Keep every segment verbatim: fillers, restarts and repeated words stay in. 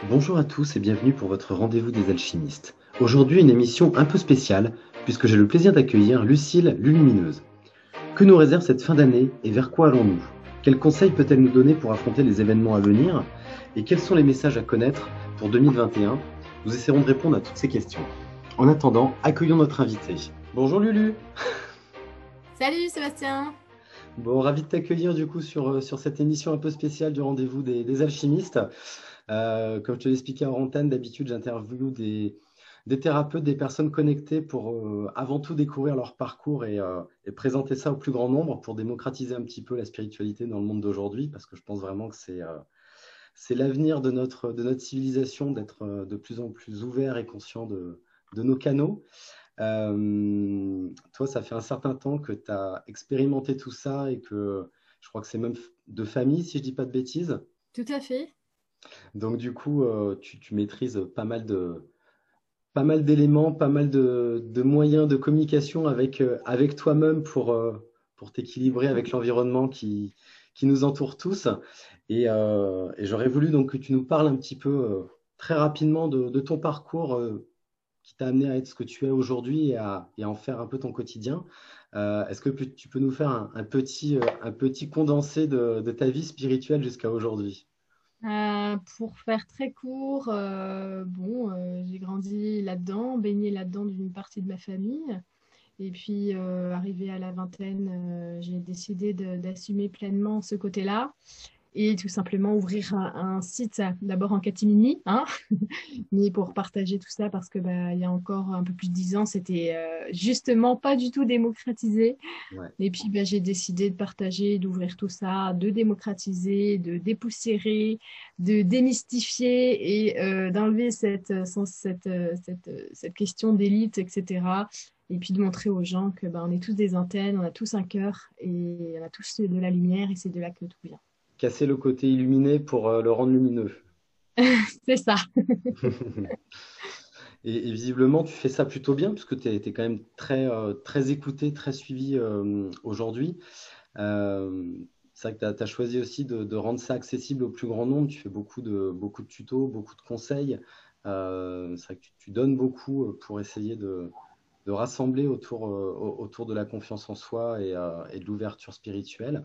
Bonjour à tous et bienvenue pour votre rendez-vous des alchimistes. Aujourd'hui, une émission un peu spéciale, puisque j'ai le plaisir d'accueillir Lucille Lulumineuse. Que nous réserve cette fin d'année et vers quoi allons-nous? Quels conseils peut-elle nous donner pour affronter les événements à venir? Et quels sont les messages à connaître pour deux mille vingt et un? Nous essaierons de répondre à toutes ces questions. En attendant, accueillons notre invitée. Bonjour Lulu. Salut Sébastien! Bon, ravi de t'accueillir du coup sur, euh, sur cette émission un peu spéciale du rendez-vous des, des alchimistes. Euh, comme je te l'expliquais en antenne, d'habitude j'interviewe des, des thérapeutes, des personnes connectées pour euh, avant tout découvrir leur parcours et, euh, et présenter ça au plus grand nombre pour démocratiser un petit peu la spiritualité dans le monde d'aujourd'hui, parce que je pense vraiment que c'est euh, c'est l'avenir de notre, de notre civilisation d'être euh, de plus en plus ouvert et conscient de, de nos canaux. Euh, toi, ça fait un certain temps que tu as expérimenté tout ça et que je crois que c'est même de famille, si je dis pas de bêtises. Tout à fait. Donc du coup, euh, tu, tu maîtrises pas mal de, pas mal d'éléments, pas mal de, de moyens de communication avec, euh, avec toi-même pour, euh, pour t'équilibrer avec l'environnement qui, qui nous entoure tous. Et, euh, et j'aurais voulu donc que tu nous parles un petit peu euh, très rapidement de, de ton parcours euh, qui t'a amené à être ce que tu es aujourd'hui et à, et à en faire un peu ton quotidien. Euh, est-ce que tu tu peux nous faire un, un petit, euh, un petit condensé de, de ta vie spirituelle jusqu'à aujourd'hui? Euh, pour faire très court, euh, bon, euh, j'ai grandi là-dedans, baigné là-dedans d'une partie de ma famille. Et puis, euh, arrivé à la vingtaine, euh, j'ai décidé de- d'assumer pleinement ce côté-là et tout simplement ouvrir un, un site, d'abord en catimini, hein, mais pour partager tout ça parce que bah, il y a encore un peu plus de dix ans, c'était euh, justement pas du tout démocratisé. Ouais. Et puis, ben, j'ai décidé de partager, d'ouvrir tout ça, de démocratiser, de dépoussiérer, de démystifier et euh, d'enlever cette, euh, sens- cette, euh, cette, euh, cette question d'élite, et cetera. Et puis de montrer aux gens que ben, on est tous des antennes, on a tous un cœur et on a tous de la lumière et c'est de là que tout vient. Casser le côté illuminé pour euh, le rendre lumineux. C'est ça. Et, et visiblement, tu fais ça plutôt bien, puisque tu es, quand même très, euh, très écouté, très suivi euh, aujourd'hui. Euh, c'est vrai que tu as choisi aussi de, de rendre ça accessible au plus grand nombre. Tu fais beaucoup de, beaucoup de tutos, beaucoup de conseils. Euh, c'est vrai que tu, tu donnes beaucoup euh, pour essayer de, de rassembler autour, euh, au- autour de la confiance en soi et, euh, et de l'ouverture spirituelle.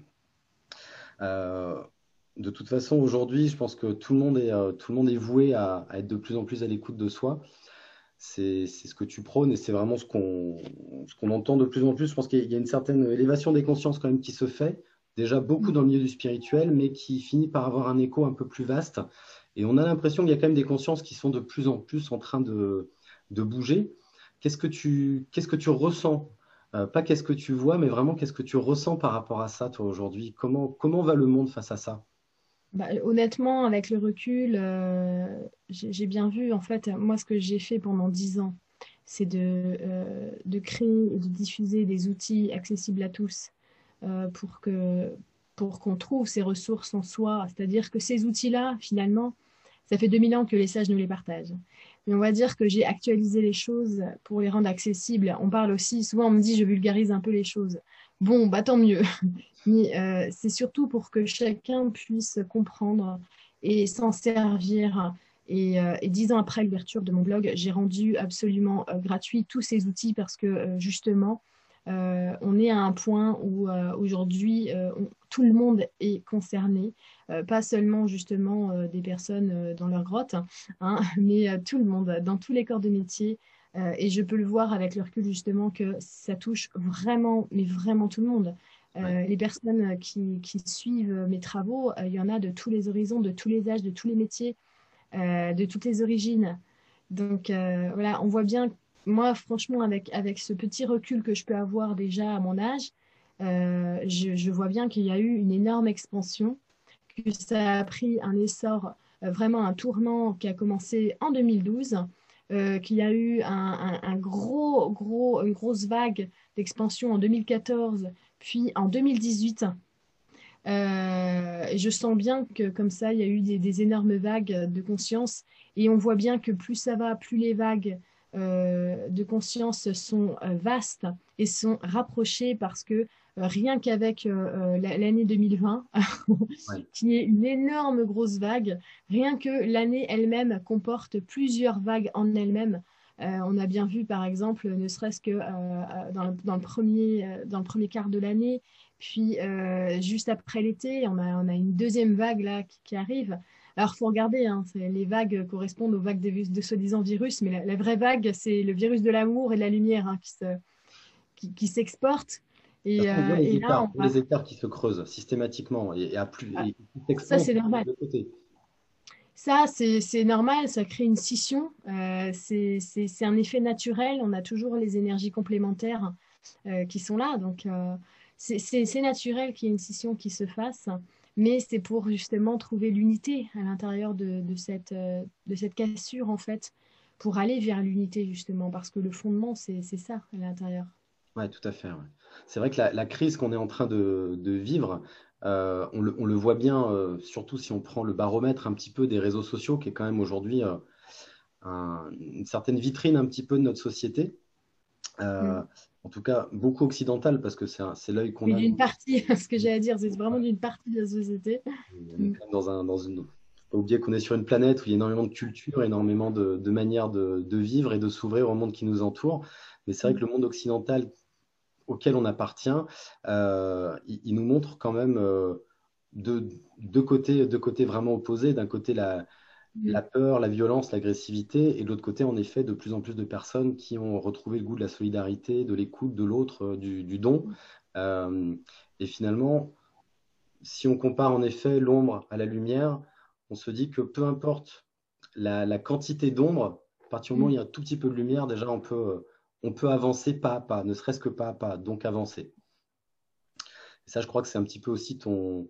Euh, de toute façon, aujourd'hui, je pense que tout le monde est, euh, tout le monde est voué à, à être de plus en plus à l'écoute de soi. C'est c'est ce que tu prônes et c'est vraiment ce qu'on ce qu'on entend de plus en plus. Je pense qu'il y a il y a une certaine élévation des consciences quand même qui se fait, déjà beaucoup dans le milieu du spirituel, mais qui finit par avoir un écho un peu plus vaste. Et on a l'impression qu'il y a quand même des consciences qui sont de plus en plus en train de, de bouger. Qu'est-ce que tu, qu'est-ce que tu ressens? Euh, pas qu'est-ce que tu vois, mais vraiment qu'est-ce que tu ressens par rapport à ça, toi, aujourd'hui? Comment, comment va le monde face à ça? Bah, honnêtement, avec le recul, euh, j'ai j'ai bien vu, en fait, moi, ce que j'ai fait pendant dix ans, c'est de, euh, de créer et de diffuser des outils accessibles à tous euh, pour que, pour qu'on trouve ces ressources en soi. C'est-à-dire que ces outils-là, finalement, ça fait deux mille ans que les sages nous les partagent. Mais on va dire que j'ai actualisé les choses pour les rendre accessibles. On parle aussi, souvent on me dit je vulgarise un peu les choses. Bon, bah tant mieux. Mais euh, c'est surtout pour que chacun puisse comprendre et s'en servir. Et, euh, et dix ans après l'ouverture de mon blog, j'ai rendu absolument euh, gratuit tous ces outils parce que euh, justement, euh, on est à un point où euh, aujourd'hui, euh, on- tout le monde est concerné, euh, pas seulement justement euh, des personnes euh, dans leur grotte, hein, mais euh, tout le monde, dans tous les corps de métier. Euh, et je peux le voir avec le recul justement que ça touche vraiment, mais vraiment tout le monde. Ouais. Euh, les personnes qui, qui suivent mes travaux, euh, il y en a de tous les horizons, de tous les âges, de tous les métiers, euh, de toutes les origines. Donc euh, voilà, on voit bien, moi franchement, avec, avec ce petit recul que je peux avoir déjà à mon âge, euh, je, je vois bien qu'il y a eu une énorme expansion, que ça a pris un essor, euh, vraiment un tournant qui a commencé en deux mille douze, euh, qu'il y a eu un, un- un gros, gros, une grosse vague d'expansion en deux mille quatorze, puis en deux mille dix-huit. Euh, et je sens bien que comme ça, il y a eu des, des énormes vagues de conscience. Et on voit bien que plus ça va, plus les vagues euh, de conscience sont euh, vastes et sont rapprochés parce que euh, rien qu'avec euh, l'année deux mille vingt, Ouais. qui est une énorme grosse vague, rien que l'année elle-même comporte plusieurs vagues en elle-même. Euh, on a bien vu, par exemple, ne serait-ce que euh, dans, le, dans, le premier, euh, dans le premier quart de l'année, puis euh, juste après l'été, on a, on a une deuxième vague là qui, qui arrive. Alors, il faut regarder, hein, les vagues correspondent aux vagues de, de soi-disant virus, mais la, la, vraie vague, c'est le virus de l'amour et de la lumière hein, qui se, qui, qui s'exporte. De toute Et, façon, on voit euh, les et là, écarts, on on voit va... les écarts qui se creusent systématiquement et, et à plus, Ah, et qui ça, s'expansent c'est des normal. deux côtés. Ça, c'est normal, ça crée une scission. Euh, c'est un effet naturel. On a toujours les énergies complémentaires euh, qui sont là. Donc, euh, c'est naturel qu'il y ait une scission qui se fasse. Mais c'est pour justement trouver l'unité à l'intérieur de, de, cette, euh, de cette cassure, en fait, pour aller vers l'unité, justement. Parce que le fondement, c'est ça à l'intérieur. Ouais, tout à fait. Ouais. C'est vrai que la, la crise qu'on est en train de, de vivre, euh, on le, on le voit bien, euh, surtout si on prend le baromètre un petit peu des réseaux sociaux, qui est quand même aujourd'hui euh, un- une certaine vitrine un petit peu de notre société. Euh, Mm. en tout cas, beaucoup occidentale, parce que c'est un- c'est l'œil qu'on Mais a. d'une partie, ce que j'ai à dire, c'est vraiment d'une partie de la société. On est Mm. quand même dans un, dans une. Faut pas oublier qu'on est sur une planète où il y a énormément de culture, énormément de, de manières de, de vivre et de s'ouvrir au monde qui nous entoure. Mais c'est vrai que Mm. le monde occidental auquel on appartient, euh, il, il nous montre quand même euh, deux, deux côtés, deux côtés vraiment opposés. D'un côté, la, la Mm. peur, la violence, l'agressivité, et de l'autre côté, en effet, de plus en plus de personnes qui ont retrouvé le goût de la solidarité, de l'écoute de l'autre, euh, du, du don. Euh, et finalement, si on compare en effet l'ombre à la lumière, on se dit que peu importe la, la quantité d'ombre, à partir du moment où il Mm. y a un tout petit peu de lumière, déjà on peut, on peut avancer pas à pas, ne serait-ce que pas à pas, donc avancer. Et ça, je crois que c'est un petit peu aussi ton,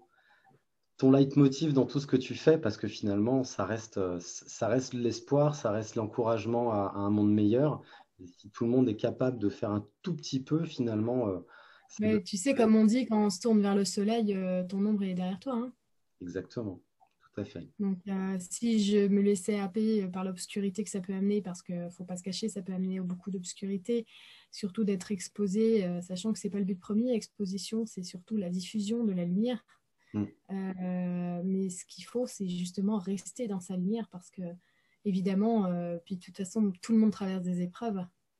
ton leitmotiv dans tout ce que tu fais, parce que finalement, ça reste, euh, ça reste l'espoir, ça reste l'encouragement à, à un monde meilleur. Et si tout le monde est capable de faire un tout petit peu, finalement, euh, c'est le... Mais tu sais, comme on dit, quand on se tourne vers le soleil, euh, ton ombre est derrière toi, hein. Exactement, tout à fait. Donc, euh, si je me laissais happer par l'obscurité que ça peut amener, parce qu'il ne faut pas se cacher, ça peut amener beaucoup d'obscurité, surtout d'être exposé, euh, sachant que ce n'est pas le but premier, exposition, c'est surtout la diffusion de la lumière. Mm. Euh, mais ce qu'il faut, c'est justement rester dans sa lumière, parce que, évidemment, euh, puis de toute façon, tout le monde traverse des épreuves,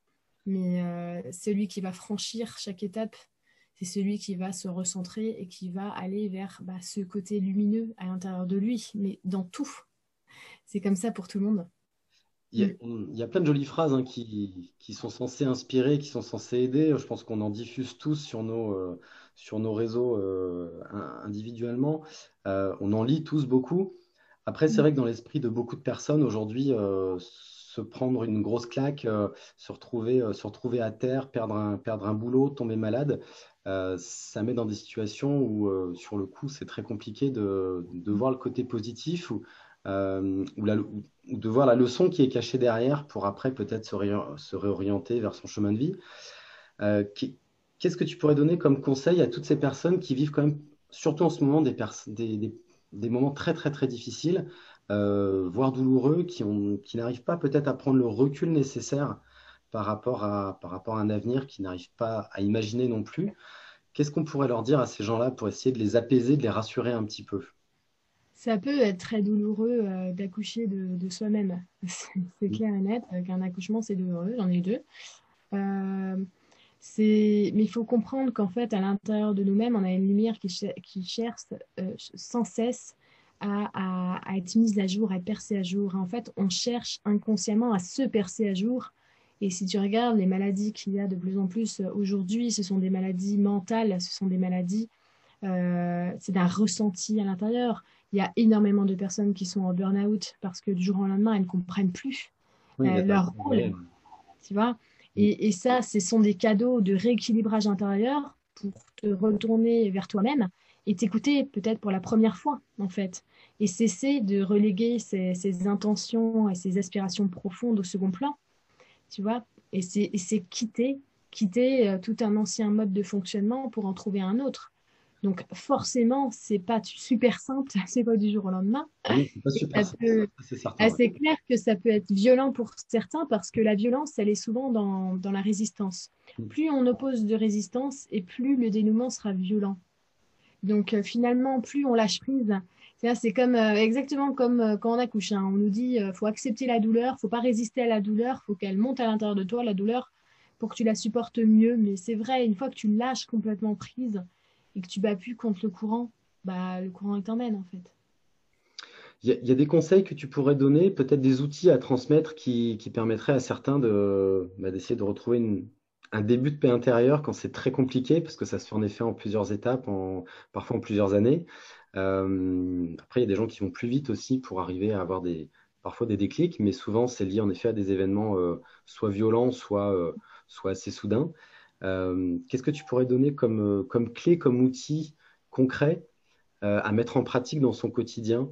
mais euh, celui qui va franchir chaque étape, c'est celui qui va se recentrer et qui va aller vers bah, ce côté lumineux à l'intérieur de lui, mais dans tout. C'est comme ça pour tout le monde. Il y a, Mm. on- il y a plein de jolies phrases hein, qui, qui sont censées inspirer, qui sont censées aider. Je pense qu'on en diffuse tous sur nos, euh, sur nos réseaux euh, in- individuellement. Euh, on en lit tous beaucoup. Après, c'est Mm. vrai que dans l'esprit de beaucoup de personnes aujourd'hui, euh, se prendre une grosse claque, euh, se retrouver, euh, se retrouver à terre, perdre un, perdre un boulot, tomber malade, euh, ça met dans des situations où, euh, sur le coup, c'est très compliqué de, de voir le côté positif ou, euh, ou, la- ou de voir la leçon qui est cachée derrière pour après peut-être se, réor- se réorienter vers son chemin de vie. Euh, qui- Qu'est-ce que tu pourrais donner comme conseil à toutes ces personnes qui vivent quand même, surtout en ce moment, des, pers- des, des- des moments très très très difficiles, euh, voire douloureux, qui ont, qui n'arrivent pas peut-être à prendre le recul nécessaire par rapport à, par rapport à un avenir qu'ils n'arrivent pas à imaginer non plus. Qu'est-ce qu'on pourrait leur dire à ces gens-là pour essayer de les apaiser, de les rassurer un petit peu? Ça peut être très douloureux euh, d'accoucher de, de soi-même. C'est c'est clair et net. euh, qu'un accouchement, c'est douloureux. J'en ai eu deux. Euh, c'est... Mais il faut comprendre qu'en fait, à l'intérieur de nous-mêmes, on a une lumière qui, cher- qui cherche euh, sans cesse à, à- à être mise à jour, à être percée à jour. En fait, on cherche inconsciemment à se percer à jour. Et si tu regardes les maladies qu'il y a de plus en plus euh, aujourd'hui, ce sont des maladies mentales, ce sont des maladies euh, c'est d'un ressenti à l'intérieur. Il y a énormément de personnes qui sont en burn-out parce que du jour au lendemain, elles ne comprennent plus Oui, euh, d'être un leur peu rôle, isolé. tu vois. Mm. Et, et ça, ce sont des cadeaux de rééquilibrage intérieur pour te retourner vers toi-même et t'écouter peut-être pour la première fois, en fait. Et cesser de reléguer ces, ces intentions et ces aspirations profondes au second plan, tu vois. Et c'est quitter, quitter euh, tout un ancien mode de fonctionnement pour en trouver un autre. Donc forcément, c'est pas super simple, c'est pas du jour au lendemain. Oui, c'est pas Et super ça simple, peut- ça, c'est certain. ah, Ouais. c'est clair que ça peut être violent pour certains parce que la violence, elle est souvent dans, dans la résistance. Mm. Plus on oppose de résistance et plus le dénouement sera violent. Donc euh, finalement, plus on lâche prise, c'est-à-dire, c'est comme euh, exactement comme euh, quand on accouche, hein. On nous dit euh, faut accepter la douleur, faut pas résister à la douleur, faut qu'elle monte à l'intérieur de toi, la douleur, pour que tu la supportes mieux. Mais c'est vrai, une fois que tu lâches complètement prise et que tu bats plus contre le courant, bah le courant il t'emmène en fait. Il y a, il y a des conseils que tu pourrais donner, peut-être des outils à transmettre qui, qui permettraient à certains de, bah, d'essayer de retrouver une- un début de paix intérieure quand c'est très compliqué, parce que ça se fait en effet en plusieurs étapes, en, parfois en plusieurs années. Euh, après, il y a des gens qui vont plus vite aussi pour arriver à avoir des, parfois des déclics, mais souvent c'est lié en effet à des événements euh, soit violents, soit, euh, soit assez soudains. Euh, qu'est-ce que tu pourrais donner comme, euh, comme clé, comme outil concret euh, à mettre en pratique dans son quotidien?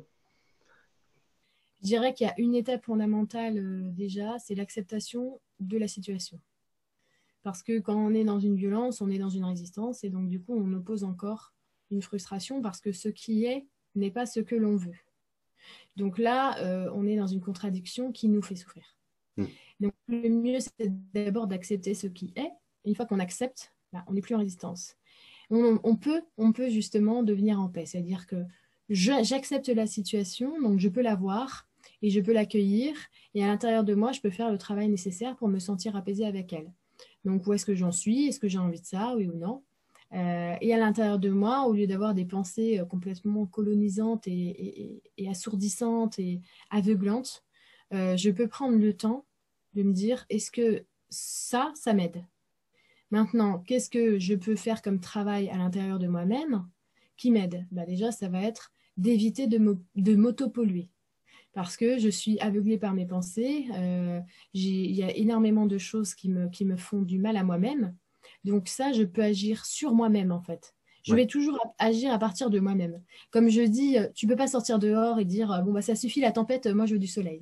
Je dirais qu'il y a une étape fondamentale euh, déjà, c'est l'acceptation de la situation. Parce que quand on est dans une violence, on est dans une résistance et donc du coup on oppose encore une frustration parce que ce qui est n'est pas ce que l'on veut. Donc là, euh, on est dans une contradiction qui nous fait souffrir. Hmm. Donc le mieux, c'est d'abord d'accepter ce qui est. Et une fois qu'on accepte, bah, on n'est plus en résistance. On, on peut, on peut justement devenir en paix. C'est-à-dire que je- j'accepte la situation, donc je peux la voir et je peux l'accueillir. Et à l'intérieur de moi, je peux faire le travail nécessaire pour me sentir apaisée avec elle. Donc où est-ce que j'en suis? Est-ce que j'ai envie de ça, oui ou non? Euh, et à l'intérieur de moi, au lieu d'avoir des pensées euh, complètement colonisantes et, et- et assourdissantes et aveuglantes, euh, je peux prendre le temps de me dire, est-ce que ça, ça m'aide? Maintenant, qu'est-ce que je peux faire comme travail à l'intérieur de moi-même qui m'aide? Bah déjà, ça va être d'éviter de me- de m'auto-polluer parce que je suis aveuglée par mes pensées. Euh, j'ai- il y a énormément de choses qui me, qui me font du mal à moi-même. Donc ça, je peux agir sur moi-même en fait. Je Ouais. vais toujours a- agir à partir de moi-même. Comme je dis, euh, tu peux pas sortir dehors et dire, euh, bon, bah, ça suffit la tempête, euh, moi je veux du soleil.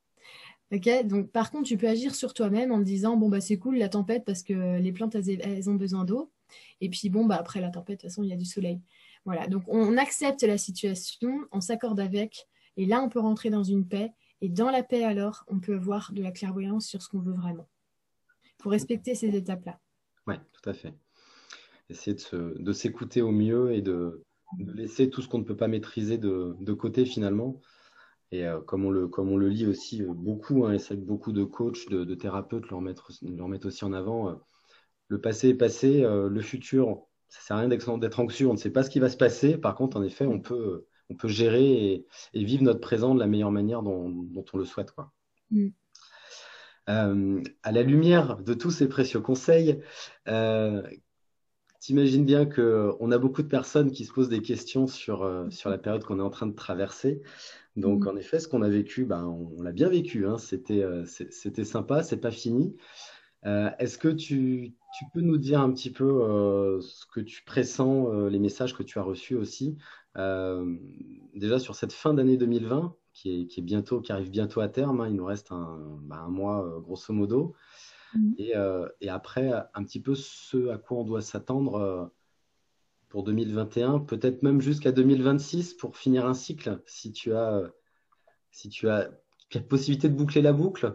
Ok, donc par contre, tu peux agir sur toi-même en te disant, bon, bah, c'est cool la tempête parce que les plantes, elles, elles ont besoin d'eau. Et puis, bon, bah, après la tempête, de toute façon, il y a du soleil. Voilà, donc on accepte la situation, on s'accorde avec, et là, on peut rentrer dans une paix. Et dans la paix, alors, on peut avoir de la clairvoyance sur ce qu'on veut vraiment. Il faut respecter ces étapes-là. Ouais, tout à fait. Essayer de se- de s'écouter au mieux et de, de laisser tout ce qu'on ne peut pas maîtriser de, de côté finalement. Et euh, comme on le, comme on le lit aussi euh, beaucoup, hein, et c'est vrai que beaucoup de coachs, de, de thérapeutes le remettent, le remettent aussi en avant, euh, le passé est passé, euh, le futur, ça sert à rien d'être d'être anxieux, on ne sait pas ce qui va se passer. Par contre, en effet, on peut, euh, on peut gérer et, et vivre notre présent de la meilleure manière dont, dont on le souhaite, quoi. Mm. Euh, à la lumière de tous ces précieux conseils, euh, t'imagines bien qu'on a beaucoup de personnes qui se posent des questions sur, euh, sur la période qu'on est en train de traverser. Donc, Mm. en effet, ce qu'on a vécu, ben, on, on l'a bien vécu, hein. C'était, euh, c'est- c'était sympa, c'est pas fini. Euh, est-ce que tu, tu peux nous dire un petit peu euh, ce que tu pressens, euh, les messages que tu as reçus aussi, euh, déjà sur cette fin d'année deux mille vingt, qui est, qui est bientôt, qui arrive bientôt à terme, hein. Il nous reste un, ben, un mois, euh, grosso modo. Mm. Et, euh, et après, un petit peu ce à quoi on doit s'attendre euh, pour deux mille vingt et un, peut-être même jusqu'à deux mille vingt-six pour finir un cycle, si tu as, euh, si tu as la possibilité de boucler la boucle.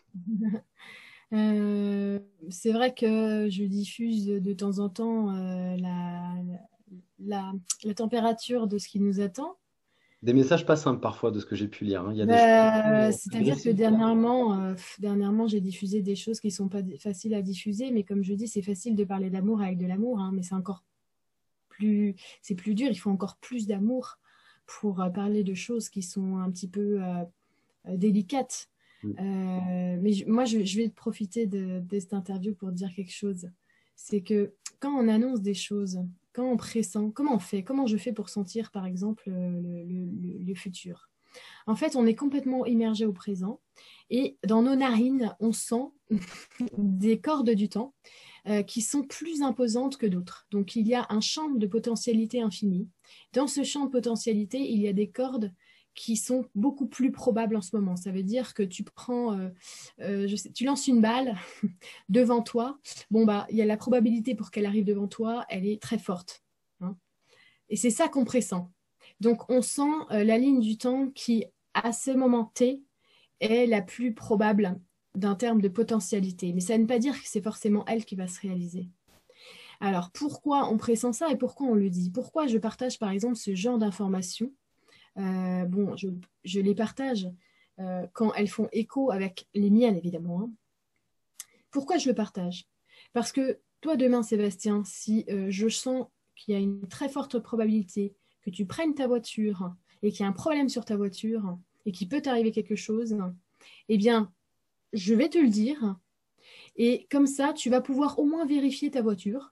Euh, c'est vrai que je diffuse de temps en temps euh, la, la, la température de ce qui nous attend. Des messages pas simples parfois de ce que j'ai pu lire, hein. Il y a des choses Bah, très c'est-à-dire que agressives. dernièrement, euh, pff, dernièrement, j'ai diffusé des choses qui sont pas d- faciles à diffuser, mais comme je dis, c'est facile de parler d'amour avec de l'amour, hein, mais c'est encore plus, c'est plus dur. Il faut encore plus d'amour pour euh, parler de choses qui sont un petit peu euh, euh, délicates. Mm. Euh, mais je- moi, je, je vais profiter de, de cette interview pour dire quelque chose. C'est que quand on annonce des choses, quand on pressent, comment on fait? Comment je fais pour sentir, par exemple, euh, le, le- le- le futur? En fait, on est complètement immergé au présent et dans nos narines, on sent des cordes du temps euh, qui sont plus imposantes que d'autres. Donc, il y a un champ de potentialité infini. Dans ce champ de potentialité, il y a des cordes qui sont beaucoup plus probables en ce moment. Ça veut dire que tu prends, euh, euh, je sais, tu lances une balle devant toi. Bon, bah, il y a la probabilité pour qu'elle arrive devant toi, elle est très forte, hein. Et c'est ça qu'on pressent. Donc, on sent euh, la ligne du temps qui, à ce moment T, est la plus probable d'un terme de potentialité. Mais ça ne veut pas dire que c'est forcément elle qui va se réaliser. Alors, pourquoi on pressent ça et pourquoi on le dit? Pourquoi je partage, par exemple, ce genre d'informations? euh, Bon, je, je les partage euh, quand elles font écho avec les miennes, évidemment. Hein. Pourquoi je le partage? Parce que toi, demain, Sébastien, si euh, je sens qu'il y a une très forte probabilité que tu prennes ta voiture et qu'il y a un problème sur ta voiture et qu'il peut t'arriver quelque chose, eh bien, je vais te le dire. Et comme ça, tu vas pouvoir au moins vérifier ta voiture.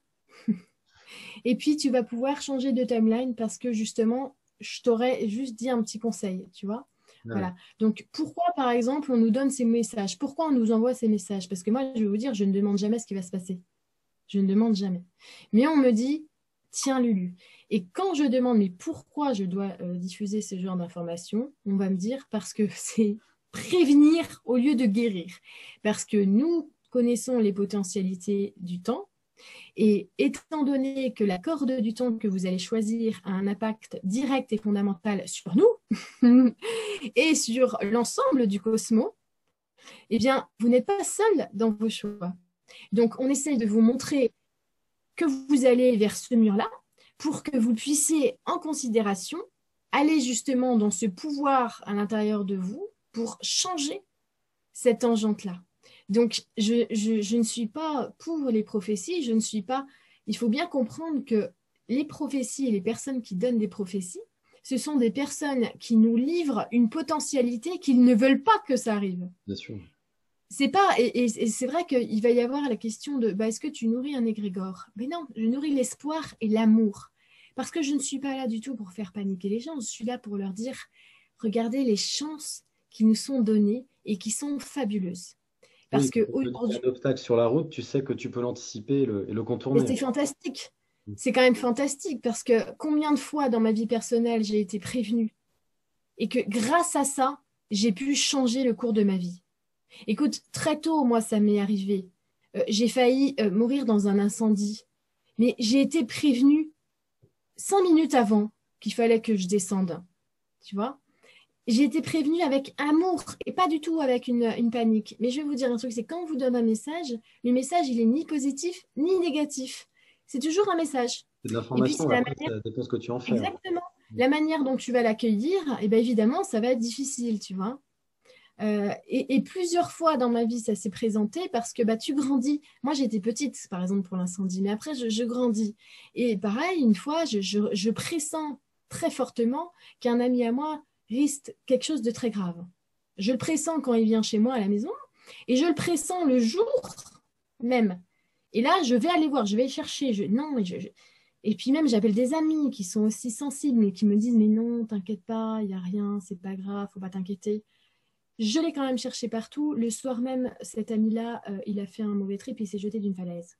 Et puis, tu vas pouvoir changer de timeline parce que justement, je t'aurais juste dit un petit conseil, tu vois. Ouais. Voilà. Donc, pourquoi, par exemple, on nous donne ces messages? Pourquoi on nous envoie ces messages? Parce que moi, je vais vous dire, je ne demande jamais ce qui va se passer. Je ne demande jamais. Mais on me dit, tiens, Lulu. Et quand je demande, mais pourquoi je dois euh, diffuser ce genre d'informations, on va me dire, parce que c'est prévenir au lieu de guérir. Parce que nous connaissons les potentialités du temps. Et étant donné que la corde du temps que vous allez choisir a un impact direct et fondamental sur nous et sur l'ensemble du cosmos, eh bien, vous n'êtes pas seul dans vos choix. Donc, on essaye de vous montrer que vous allez vers ce mur-là pour que vous puissiez, en considération, aller justement dans ce pouvoir à l'intérieur de vous pour changer cette tangente-là. Donc, je, je, je ne suis pas pour les prophéties, je ne suis pas... Il faut bien comprendre que les prophéties et les personnes qui donnent des prophéties, ce sont des personnes qui nous livrent une potentialité qu'ils ne veulent pas que ça arrive. Bien sûr. C'est pas, et, et, et c'est vrai qu'il va y avoir la question de bah, est-ce que tu nourris un égrégore? Mais non, je nourris l'espoir et l'amour. Parce que je ne suis pas là du tout pour faire paniquer les gens, je suis là pour leur dire regardez les chances qui nous sont données et qui sont fabuleuses. Parce Oui, que quand il y a aujourd'hui, un obstacle sur la route, tu sais que tu peux l'anticiper et le, et le contourner. c'est fantastique. C'est quand même fantastique parce que combien de fois dans ma vie personnelle j'ai été prévenue et que grâce à ça, j'ai pu changer le cours de ma vie. Écoute, très tôt, moi, ça m'est arrivé. Euh, j'ai failli euh, mourir dans un incendie, mais j'ai été prévenue cinq minutes avant qu'il fallait que je descende. Tu vois? J'ai été prévenue avec amour et pas du tout avec une, une panique. Mais je vais vous dire un truc, c'est quand on vous donne un message, le message, il est ni positif ni négatif. C'est toujours un message. C'est de Et puis, l'information, c'est la après, manière... ça dépend ce que tu en fais. Hein. Exactement. La manière dont tu vas l'accueillir, et bien évidemment, ça va être difficile, tu vois. Euh, et, et plusieurs fois dans ma vie, ça s'est présenté parce que bah, tu grandis. Moi, j'étais petite, par exemple, pour l'incendie, mais après, je, je grandis. Et pareil, une fois, je, je, je pressens très fortement qu'un ami à moi risque quelque chose de très grave. Je le pressens quand il vient chez moi à la maison et je le pressens le jour même. Et là, je vais aller voir, je vais chercher. Je, non, je, je... Et puis même, j'appelle des amis qui sont aussi sensibles, mais qui me disent, mais non, t'inquiète pas, il n'y a rien, c'est pas grave, faut pas t'inquiéter. Je l'ai quand même cherché partout. Le soir même, cet ami-là, euh, il a fait un mauvais trip et il s'est jeté d'une falaise.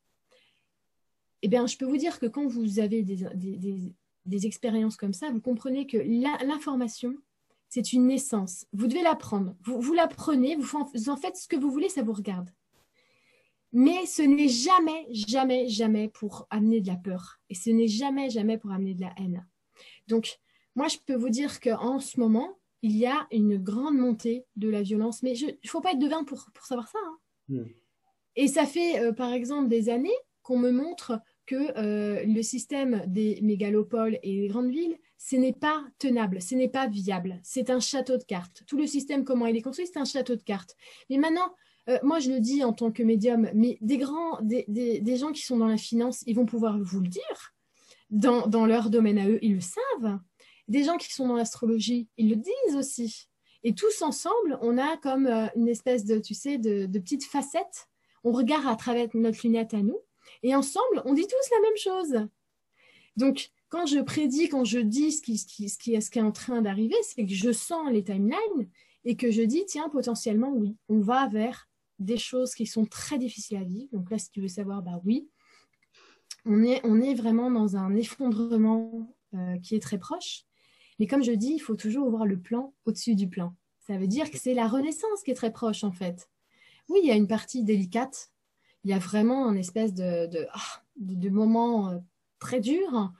Eh bien, je peux vous dire que quand vous avez des, des, des, des expériences comme ça, vous comprenez que l'information, c'est une naissance. Vous devez l'apprendre. Vous, vous la prenez, vous, vous en faites ce que vous voulez, ça vous regarde. Mais ce n'est jamais, jamais, jamais pour amener de la peur. Et ce n'est jamais, jamais pour amener de la haine. Donc, moi, je peux vous dire qu'en ce moment, il y a une grande montée de la violence. Mais il ne faut pas être devin pour, pour savoir ça. Hein. Mm. Et ça fait, euh, par exemple, des années qu'on me montre que euh, le système des mégalopoles et des grandes villes, ce n'est pas tenable, ce n'est pas viable. C'est un château de cartes. Tout le système, comment il est construit, c'est un château de cartes. Mais maintenant, euh, moi, je le dis en tant que médium, mais des grands, des, des, des gens qui sont dans la finance, ils vont pouvoir vous le dire. Dans, dans leur domaine à eux, ils le savent. Des gens qui sont dans l'astrologie, ils le disent aussi. Et tous ensemble, on a comme euh, une espèce de, tu sais, de, de petites facettes. On regarde à travers notre lunette à nous. Et ensemble, on dit tous la même chose. Donc, quand je prédis, quand je dis ce qui, ce qui, ce qui, est, ce qui est en train d'arriver, c'est que je sens les timelines et que je dis, tiens, potentiellement, oui, on va vers des choses qui sont très difficiles à vivre. Donc là, si tu veux savoir, bah oui, on est, on est vraiment dans un effondrement euh, qui est très proche. Mais comme je dis, il faut toujours voir le plan au-dessus du plan. Ça veut dire que c'est la renaissance qui est très proche, en fait. Oui, il y a une partie délicate. Il y a vraiment un espèce de, de, de, de moment euh, très dur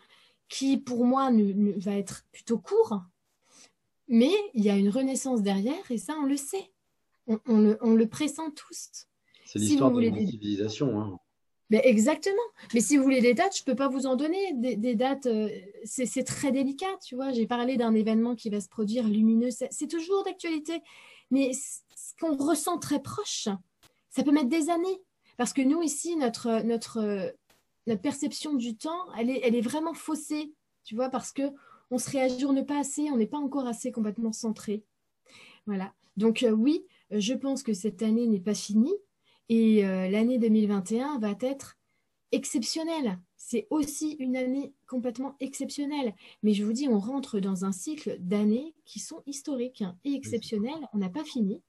qui pour moi ne, ne- va être plutôt court, mais il y a une renaissance derrière et ça on le sait, on, on le, on le pressent tous. C'est Si vous l'histoire de voulez la des... civilisation, hein. Mais exactement, mais si vous voulez des dates, je ne peux pas vous en donner, des, des dates, euh, c'est c'est très délicat, tu vois, j'ai parlé d'un événement qui va se produire lumineux, c'est c'est toujours d'actualité, mais c- ce qu'on ressent très proche, ça peut mettre des années, parce que nous ici, notre, notre, notre perception du temps, elle est, elle est vraiment faussée, tu vois, parce que on se réajourne pas assez, on n'est pas encore assez complètement centré. Voilà. Donc euh, oui, euh, je pense que cette année n'est pas finie et euh, l'année deux mille vingt et un va être exceptionnelle. C'est aussi une année complètement exceptionnelle. Mais je vous dis, on rentre dans un cycle d'années qui sont historiques hein, et Oui, c'est exceptionnelles. On n'a pas fini.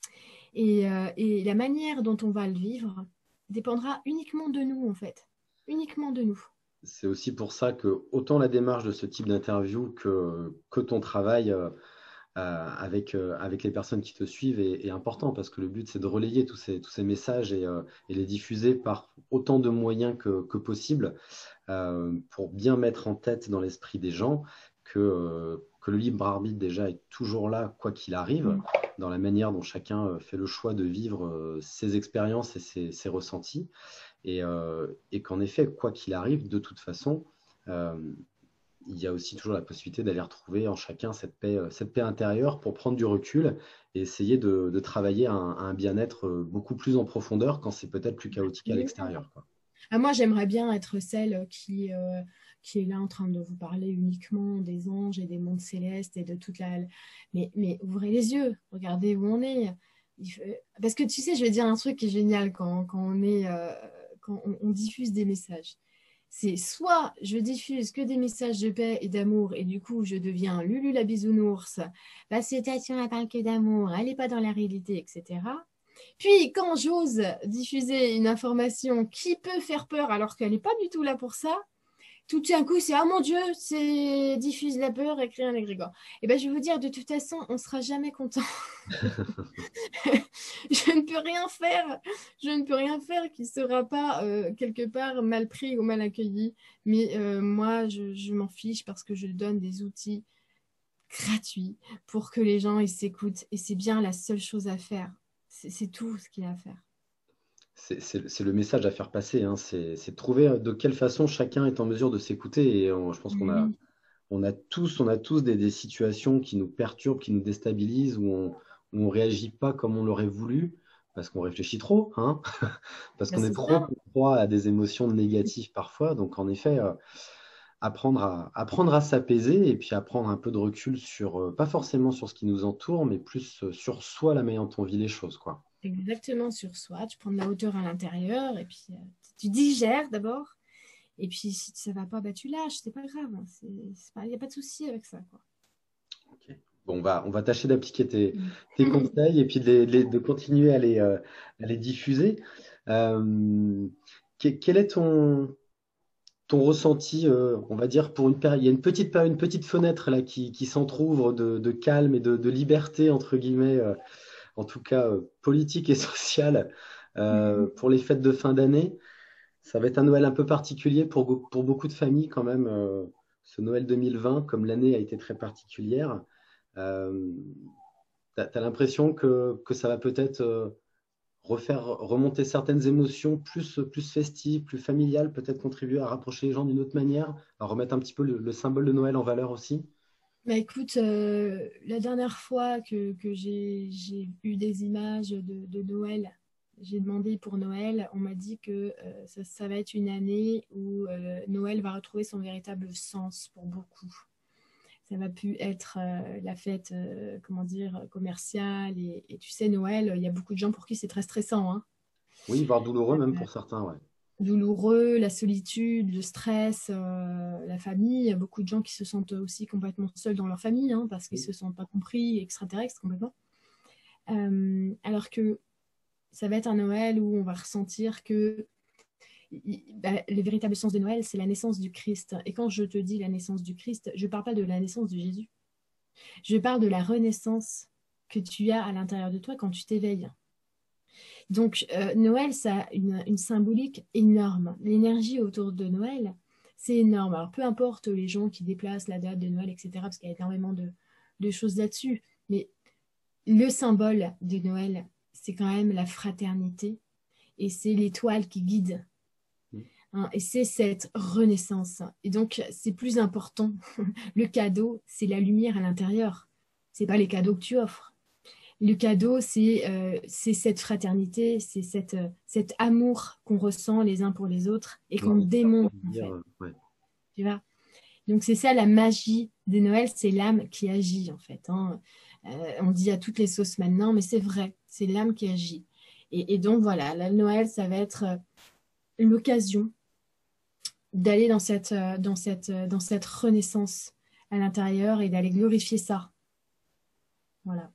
Et, euh, et la manière dont on va le vivre dépendra uniquement de nous, en fait. Uniquement de nous. c'est aussi pour ça que autant la démarche de ce type d'interview que, que ton travail euh, euh, avec, euh, avec les personnes qui te suivent est, est important parce que le but, c'est de relayer tous ces, tous ces messages et, euh, et les diffuser par autant de moyens que, que possible euh, pour bien mettre en tête dans l'esprit des gens que, euh, que le libre arbitre déjà est toujours là, quoi qu'il arrive, Mm. dans la manière dont chacun euh, fait le choix de vivre euh, ses expériences et ses, ses ressentis. Et, euh, et qu'en effet, quoi qu'il arrive, de toute façon, euh, il y a aussi toujours la possibilité d'aller retrouver en chacun cette paix, euh, cette paix intérieure pour prendre du recul et essayer de, de travailler à un, à un bien-être euh, beaucoup plus en profondeur quand c'est peut-être plus chaotique à l'extérieur, quoi. Ah, moi, j'aimerais bien être celle qui, euh, qui est là en train de vous parler uniquement des anges et des mondes célestes et de toute la... Mais, mais ouvrez les yeux, regardez où on est. Il faut- Parce que tu sais, je vais dire un truc qui est génial quand, quand on est, euh, quand on, on diffuse des messages. C'est soit je diffuse que des messages de paix et d'amour et du coup je deviens Lulu la bisounours, la citation elle parle que d'amour, elle n'est pas dans la réalité, et cetera. Puis, quand j'ose diffuser une information qui peut faire peur alors qu'elle n'est pas du tout là pour ça, tout d'un coup, c'est « Ah mon Dieu, c'est diffuse la peur et crée un égrégore ». Et bien, je vais vous dire, de toute façon, on ne sera jamais content. Je ne peux rien faire. Je ne peux rien faire qui ne sera pas euh, quelque part mal pris ou mal accueilli. Mais euh, moi, je, je m'en fiche parce que je donne des outils gratuits pour que les gens ils s'écoutent. Et c'est bien la seule chose à faire. C'est c'est tout ce qu'il y a à faire. C'est c'est- c'est le message à faire passer, hein. C'est c'est de trouver euh, de quelle façon chacun est en mesure de s'écouter. Et euh, je pense qu'on a, Oui. on a tous, on a tous des, des situations qui nous perturbent, qui nous déstabilisent, où on, où on réagit pas comme on l'aurait voulu, parce qu'on réfléchit trop, hein, parce Ben, qu'on est c'est trop ça. proie à des émotions négatives parfois. Donc en effet, euh, apprendre à, apprendre à s'apaiser et puis à prendre un peu de recul sur, euh, pas forcément sur ce qui nous entoure, mais plus euh, sur soi, la manière dont on vit les choses, quoi. Exactement sur soi. Tu prends de la hauteur à l'intérieur et puis euh, tu digères d'abord. Et puis si ça va pas, bah, tu lâches. C'est pas grave. Hein. C'est, c'est pas, il n'y a pas de souci avec ça, quoi. Ok. Bon, on va, on va tâcher d'appliquer tes, tes conseils et puis de, les- de les- de continuer à les, euh, à les diffuser. Euh, que- quel est ton, ton ressenti, euh, on va dire, pour une période, il y a une petite, péri- une petite fenêtre là qui, qui s'entrouvre de, de calme et de, de liberté, entre guillemets, euh, en tout cas euh, politique et sociale, euh, pour les fêtes de fin d'année. Ça va être un Noël un peu particulier pour, go- pour beaucoup de familles quand même. Euh, ce Noël deux mille vingt, comme l'année a été très particulière. Euh, t'as, t'as l'impression que, que ça va peut-être euh, refaire remonter certaines émotions plus, plus festives, plus familiales, peut-être contribuer à rapprocher les gens d'une autre manière, à remettre un petit peu le, le symbole de Noël en valeur aussi. Bah écoute, euh, la dernière fois que, que j'ai, j'ai eu des images de, de Noël, j'ai demandé pour Noël, on m'a dit que euh, ça, ça va être une année où euh, Noël va retrouver son véritable sens pour beaucoup. Ça va plus être euh, la fête, euh, comment dire, commerciale. Et, et tu sais, Noël, il y a beaucoup de gens pour qui c'est très stressant, hein. Oui, voire douloureux même pour certains, ouais. Douloureux, la solitude, le stress, euh, la famille. Il y a beaucoup de gens qui se sentent aussi complètement seuls dans leur famille hein, parce qu'ils Oui. se sentent pas compris, extraterrestres complètement. Euh, alors que ça va être un Noël où on va ressentir que il- bah, le véritable sens de Noël, c'est la naissance du Christ. Et quand je te dis la naissance du Christ, je ne parle pas de la naissance de Jésus. Je parle de la renaissance que tu as à l'intérieur de toi quand tu t'éveilles. Donc, euh, Noël, ça a une, une symbolique énorme. L'énergie autour de Noël, c'est énorme. Alors, peu importe les gens qui déplacent la date de Noël, et cetera, parce qu'il y a énormément de, de choses là-dessus. Mais le symbole de Noël, c'est quand même la fraternité et c'est l'étoile qui guide. Hein, et c'est cette renaissance. Et donc, c'est plus important. Le cadeau, c'est la lumière à l'intérieur. C'est pas les cadeaux que tu offres. Le cadeau, c'est euh, c'est cette fraternité, c'est cette, euh, cet amour qu'on ressent les uns pour les autres et qu'on Ouais, démontre, en dire, fait. euh, ouais. Tu vois? Donc, c'est ça la magie des Noëls, c'est l'âme qui agit, en fait. Hein. Euh, on dit à toutes les sauces maintenant, mais c'est vrai, c'est l'âme qui agit. Et, et donc, voilà, le Noël, ça va être euh, l'occasion d'aller dans cette, euh, dans cette, euh, dans cette renaissance à l'intérieur et d'aller glorifier ça. Voilà.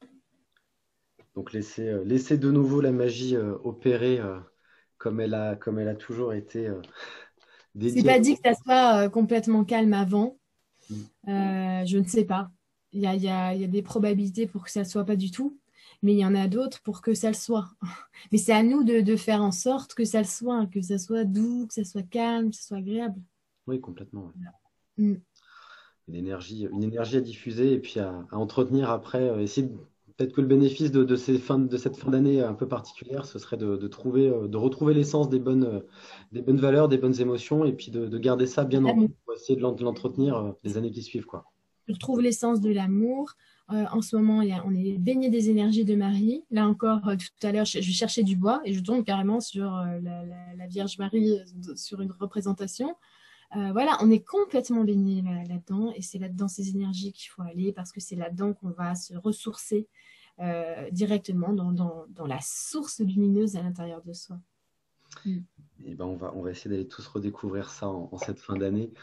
Donc laisser, euh, laisser de nouveau la magie euh, opérer euh, comme elle a, comme elle a toujours été euh, C'est dédiée. pas dit que ça soit euh, complètement calme avant. Mm. Euh, je ne sais pas. Il y a, il y a, il y a des probabilités pour que ça ne soit pas du tout, mais il y en a d'autres pour que ça le soit. Mais c'est à nous de, de faire en sorte que ça le soit, que ça soit doux, que ça soit calme, que ça soit agréable. Oui, complètement. Ouais. Mm. Une énergie, une énergie à diffuser et puis à, à entretenir après. euh, essayer de- peut-être que le bénéfice de, de ces fins, de cette fin d'année un peu particulière, ce serait de, de trouver, euh, de retrouver l'essence des bonnes, euh, des bonnes valeurs, des bonnes émotions et puis de, de garder ça bien en L'amour. pour essayer de l'en- de l'entretenir euh, les années qui suivent, quoi. Je retrouve l'essence de l'amour. Euh, en ce moment, il y a, on est baigné des énergies de Marie. Là encore, euh, tout à l'heure, je, je cherchais du bois et je tombe carrément sur euh, la, la- la Vierge Marie, euh, sur une représentation. Euh, voilà, on est complètement baigné là- là-dedans et c'est là-dedans ces énergies qu'il faut aller parce que c'est là-dedans qu'on va se ressourcer euh, directement dans, dans- dans la source lumineuse à l'intérieur de soi. Mm. Et ben on va, on va essayer d'aller tous redécouvrir ça en, en cette fin d'année.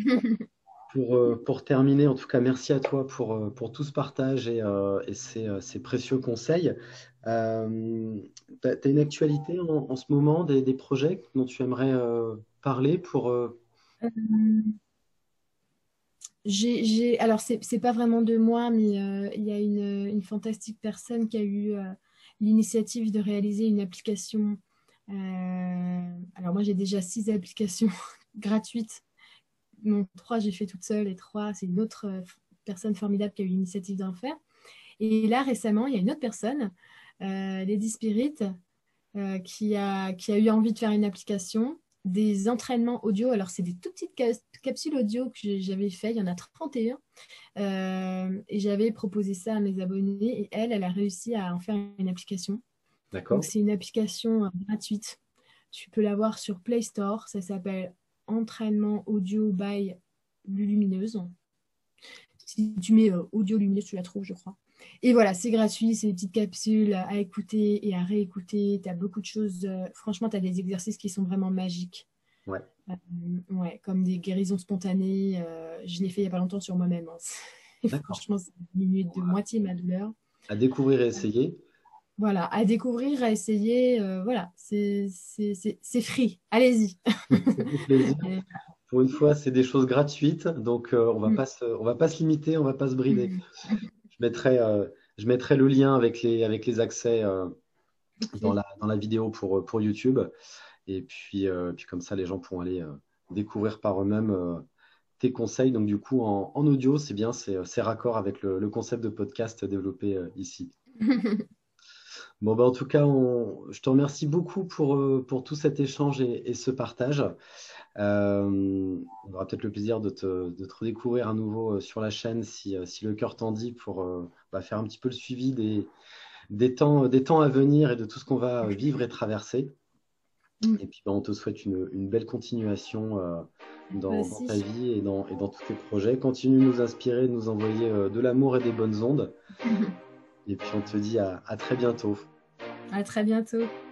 Pour, euh, pour terminer, en tout cas, merci à toi pour, euh, pour tout ce partage et, euh, et ces, euh, ces précieux conseils. Euh, tu as une actualité en, en ce moment, des, des projets dont tu aimerais euh, parler pour... euh, Euh, j'ai, j'ai, alors, c'est, c'est pas vraiment de moi, mais euh, il y a une, une fantastique personne qui a eu euh, l'initiative de réaliser une application. Euh, alors, moi, j'ai déjà six applications gratuites. Non, trois, j'ai fait toute seule et trois, c'est une autre euh, personne formidable qui a eu l'initiative d'en faire. Et là, récemment, il y a une autre personne, euh, Lady Spirit, euh, qui a, qui a eu envie de faire une application, des entraînements audio. Alors, c'est des tout petites ca- capsules audio que j'ai- j'avais fait, il y en a trente et un. Euh, et j'avais proposé ça à mes abonnés et elle, elle a réussi à en faire une application. Donc, D'accord? c'est une application euh, gratuite. Tu peux l'avoir sur Play Store. Ça s'appelle Entraînement audio by Lulumineuse. Si tu mets euh, audio lumineuse, tu la trouves, je crois. Et voilà, c'est gratuit, c'est des petites capsules à écouter et à réécouter. Tu as beaucoup de choses. euh, franchement, tu as des exercices qui sont vraiment magiques. Ouais. Euh, ouais, comme des guérisons spontanées. euh, je l'ai fait il n'y a pas longtemps sur moi-même. Hein. Et D'accord. franchement, ça a diminué de moitié ma douleur. À découvrir et essayer. Voilà, à découvrir, à essayer. euh, voilà, c'est c'est- c'est- c'est free. Allez-y. Ça fait plaisir. Et- Pour une fois, c'est des choses gratuites, donc euh, on va Mm. pas se, on va pas se limiter, on va pas se brider. Je mettrai, euh, je mettrai le lien avec les, avec les accès euh, dans Ok. la, dans la vidéo pour, pour YouTube. Et puis, euh, puis comme ça, les gens pourront aller euh, découvrir par eux-mêmes euh, tes conseils. Donc du coup, en, en audio, c'est bien, c'est c'est raccord avec le, le concept de podcast développé euh, ici. Bon, bah, en tout cas, on- je te remercie beaucoup pour, euh, pour tout cet échange et, et ce partage. Euh, on aura peut-être le plaisir de te, de te redécouvrir à nouveau euh, sur la chaîne si, euh, si le cœur t'en dit pour euh, bah, faire un petit peu le suivi des, des temps, des temps à venir et de tout ce qu'on va vivre et traverser. Mm. Et puis, bah, on te souhaite une, une belle continuation euh, Toi dans, dans ta aussi. vie et dans, et dans tous tes projets. Continue de nous inspirer, de nous envoyer euh, de l'amour et des bonnes ondes. Et puis, on te dit à à très bientôt. À très bientôt.